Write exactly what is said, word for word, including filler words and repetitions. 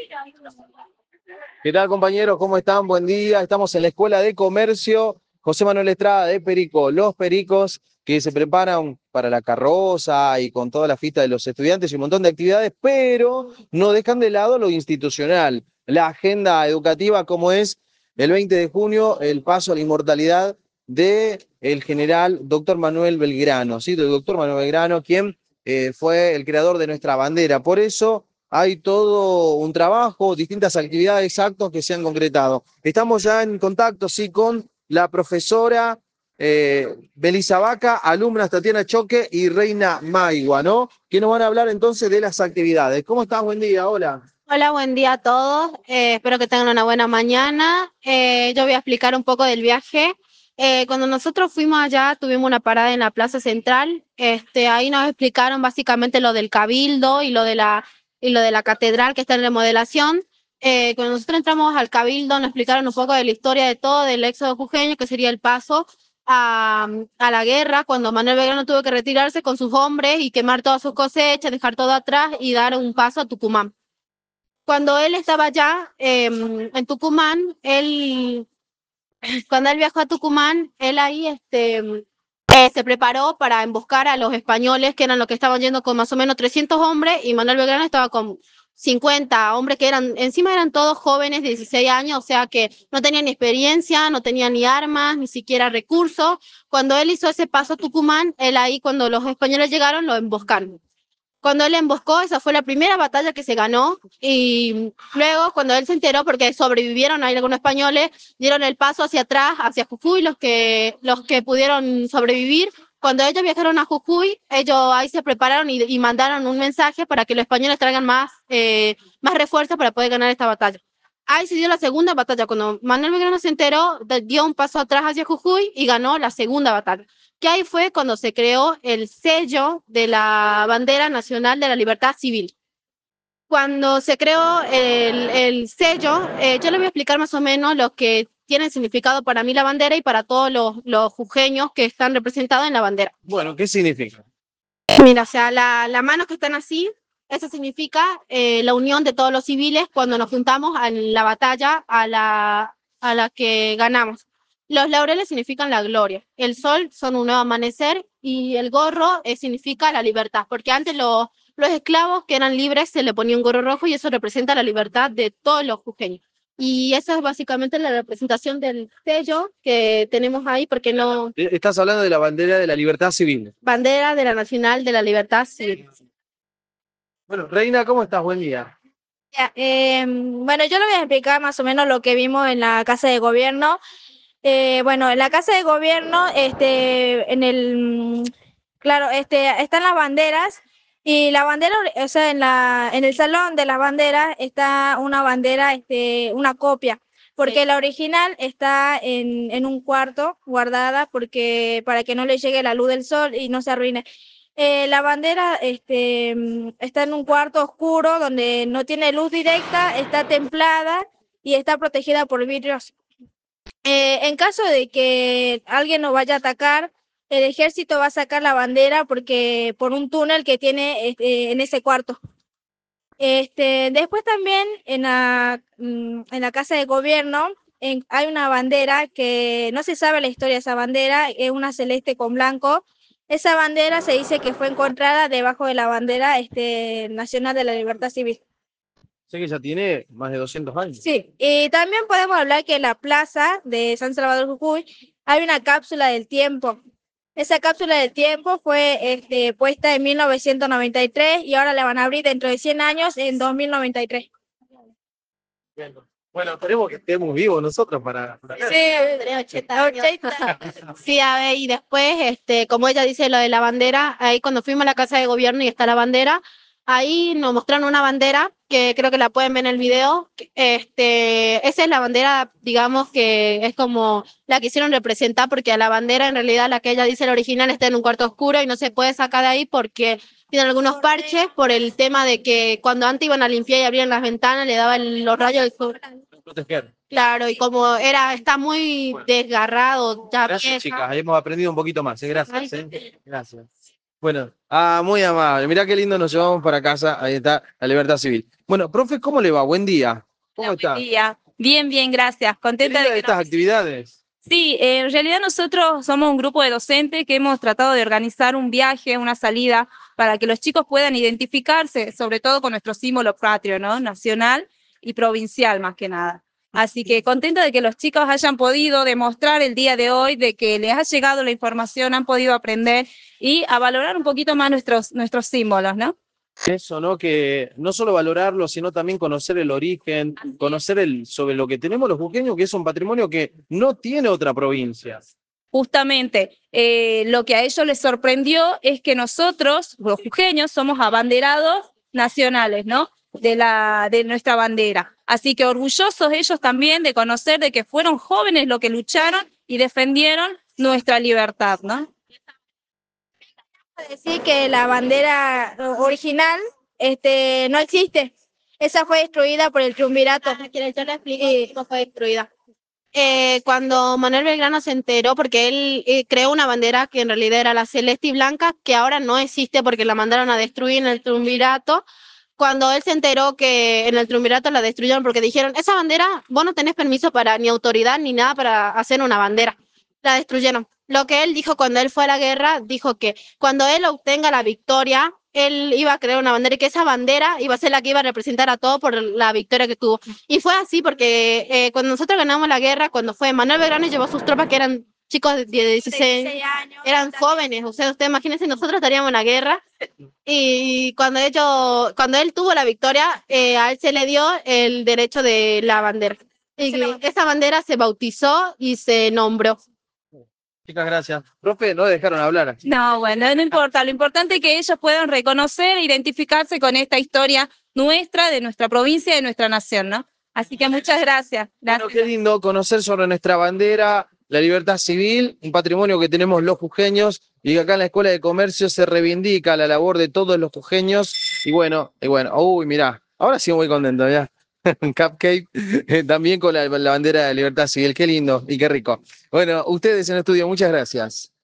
¿Qué tal, compañeros? ¿Cómo están? Buen día. Estamos en la Escuela de Comercio José Manuel Estrada de Perico. Los pericos que se preparan para la carroza y con toda la fiesta de los estudiantes y un montón de actividades, pero no dejan de lado lo institucional, la agenda educativa, como es el veinte de junio, el paso a la inmortalidad del general doctor Manuel Belgrano, ¿sí? Del doctor Manuel Belgrano, quien eh, fue el creador de nuestra bandera. Por eso hay todo un trabajo, distintas actividades, actos que se han concretado. Estamos ya en contacto, sí, con la profesora eh, Belisa Vaca, alumnas Tatiana Choque y Reina Maigua, ¿no? Que nos van a hablar entonces de las actividades. ¿Cómo estás? Buen día, hola. Hola, buen día a todos. Eh, espero que tengan una buena mañana. Eh, yo voy a explicar un poco del viaje. Eh, cuando nosotros fuimos allá, tuvimos una parada en la Plaza Central. Este, ahí nos explicaron básicamente lo del Cabildo y lo de la, y lo de la catedral que está en remodelación. Eh, cuando nosotros entramos al Cabildo, nos explicaron un poco de la historia de todo, del éxodo jujeño, que sería el paso a, a la guerra, cuando Manuel Belgrano tuvo que retirarse con sus hombres y quemar todas sus cosechas, dejar todo atrás y dar un paso a Tucumán. Cuando él estaba allá eh, en Tucumán, él, cuando él viajó a Tucumán, él ahí este, eh, se preparó para emboscar a los españoles, que eran los que estaban yendo con más o menos trescientos hombres, y Manuel Belgrano estaba con cincuenta hombres que eran, encima eran todos jóvenes de dieciséis años, o sea que no tenían ni experiencia, no tenían ni armas, ni siquiera recursos. Cuando él hizo ese paso a Tucumán, él ahí, cuando los españoles llegaron, lo emboscaron. Cuando él emboscó, esa fue la primera batalla que se ganó, y luego cuando él se enteró, porque sobrevivieron ahí algunos españoles, dieron el paso hacia atrás, hacia Jujuy, los que, los que pudieron sobrevivir. Cuando ellos viajaron a Jujuy, ellos ahí se prepararon y, y mandaron un mensaje para que los españoles traigan más, eh, más refuerzos para poder ganar esta batalla. Ahí se dio la segunda batalla, cuando Manuel Belgrano se enteró, dio un paso atrás hacia Jujuy y ganó la segunda batalla, que ahí fue cuando se creó el sello de la bandera nacional de la libertad civil. Cuando se creó el, el sello, eh, yo le voy a explicar más o menos lo que tiene significado para mí la bandera y para todos los, los jujeños que están representados en la bandera. Bueno, ¿qué significa? Mira, o sea, la, las manos que están así, eso significa eh, la unión de todos los civiles cuando nos juntamos en la batalla a la, a la que ganamos. Los laureles significan la gloria, el sol son un nuevo amanecer y el gorro eh, significa la libertad, porque antes los, los esclavos que eran libres se le ponía un gorro rojo y eso representa la libertad de todos los jujeños. Y esa es básicamente la representación del sello que tenemos ahí, porque no... Eh, Estás hablando de la bandera de la libertad civil. Bandera de la Nacional de la Libertad Civil. Bueno, Reina, ¿cómo estás? Buen día. Ya, eh, bueno, yo le voy a explicar más o menos lo que vimos en la Casa de Gobierno. Eh, bueno, en la Casa de Gobierno, este, en el, mm, claro, este, están las banderas y la bandera, o sea, en la, en el salón de las banderas está una bandera, este, una copia, porque Sí. la original está en, en un cuarto guardada, porque para que no le llegue la luz del sol y no se arruine. Eh, la bandera este, mm, está en un cuarto oscuro donde no tiene luz directa, está templada y está protegida por vidrios. Eh, en caso de que alguien nos vaya a atacar, el ejército va a sacar la bandera porque por un túnel que tiene este, en ese cuarto. Este, después también en la, mm, en la Casa de Gobierno en- hay una bandera que no se sabe la historia de esa bandera, es una celeste con blanco. Esa bandera se dice que fue encontrada debajo de la bandera este, nacional de la libertad civil. Sé que ya tiene más de doscientos años. Sí, y también podemos hablar que en la plaza de San Salvador Jujuy hay una cápsula del tiempo. Esa cápsula del tiempo fue este, puesta en mil novecientos noventa y tres y ahora la van a abrir dentro de cien años en dos mil noventa y tres. Bien. Bueno, esperemos que estemos vivos nosotros para, para ver. Sí, tenía ochenta años. Sí, a ver, y después, este, como ella dice lo de la bandera, ahí cuando fuimos a la Casa de Gobierno y está la bandera, ahí nos mostraron una bandera que creo que la pueden ver en el video. Este, esa es la bandera, digamos que es como la quisieron representar, porque a la bandera en realidad la que ella dice la original está en un cuarto oscuro y no se puede sacar de ahí porque tiene algunos parches por el tema de que cuando antes iban a limpiar y abrían las ventanas le daban los rayos del sol. Proteger. Claro, y como era, está muy Bueno. desgarrado, ya Gracias, vieja. chicas. Hemos aprendido un poquito más. ¿eh? Gracias. Ay. ¿eh? Gracias. Bueno, ah, muy amable. Mirá qué lindo nos llevamos para casa. Ahí está la libertad civil. Bueno, profe, ¿cómo le va? Buen día. ¿Cómo Hola, buen está? día. Bien, bien, gracias. ¿Qué Contenta de linda que estas nos... actividades? Sí, eh, en realidad nosotros somos un grupo de docentes que hemos tratado de organizar un viaje, una salida, para que los chicos puedan identificarse, sobre todo con nuestro símbolo patrio, ¿no? Nacional y provincial, más que nada. Así que contenta de que los chicos hayan podido demostrar el día de hoy, de que les ha llegado la información, han podido aprender y a valorar un poquito más nuestros, nuestros símbolos, ¿no? Eso, ¿no? Que no solo valorarlo, sino también conocer el origen, conocer el, sobre lo que tenemos los jujeños, que es un patrimonio que no tiene otra provincia. Justamente, eh, lo que a ellos les sorprendió es que nosotros, los jujeños, somos abanderados nacionales, ¿no? De, la, de nuestra bandera. Así que orgullosos ellos también de conocer de que fueron jóvenes los que lucharon y defendieron nuestra libertad, ¿no? Decir que la bandera original este, no existe. Esa fue destruida por el triunvirato. Ah, ¿quiere yo le explico cómo fue destruida? Eh, cuando Manuel Belgrano se enteró, porque él eh, creó una bandera que en realidad era la celeste y blanca, que ahora no existe porque la mandaron a destruir en el triunvirato. Cuando él se enteró que en el triunvirato la destruyeron porque dijeron, esa bandera, vos no tenés permiso para ni autoridad ni nada para hacer una bandera. La destruyeron. Lo que él dijo cuando él fue a la guerra, dijo que cuando él obtenga la victoria, él iba a crear una bandera y que esa bandera iba a ser la que iba a representar a todo por la victoria que tuvo. Y fue así porque eh, cuando nosotros ganamos la guerra, cuando fue Manuel Belgrano y llevó sus tropas que eran chicos de dieciséis años. eran jóvenes, o sea, usted imagínense, nosotros estaríamos en la guerra y cuando ellos, cuando él tuvo la victoria, eh, a él se le dio el derecho de la bandera. Y esa bandera se bautizó y se nombró. Chicas, gracias. Profe, no dejaron hablar. No, bueno, no importa. Lo importante es que ellos puedan reconocer e identificarse con esta historia nuestra, de nuestra provincia y de nuestra nación, ¿no? Así que muchas gracias. Gracias. Bueno, qué lindo conocer sobre nuestra bandera, la libertad civil, un patrimonio que tenemos los jujeños y que acá en la Escuela de Comercio se reivindica la labor de todos los jujeños. Y bueno, y bueno, uy, mirá, ahora sí muy contento, ya. Un cupcake, eh, también con la, la bandera de libertad civil, qué lindo y qué rico. Bueno, ustedes en el estudio, muchas gracias.